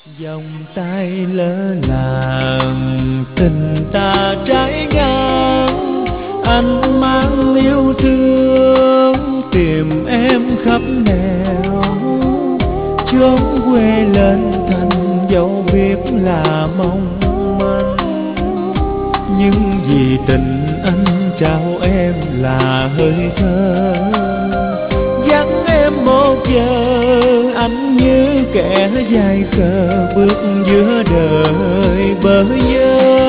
Vòng tay lỡ làng tình ta trái ngang, anh mang yêu thương tìm em khắp nẻo, chốn quê lên thành dấu biết là mong manh. Nhưng vì tình anh trao em là hơi thở, vắng em một giờ anh như kẻ dài khờ bước giữa đời bơ vơ.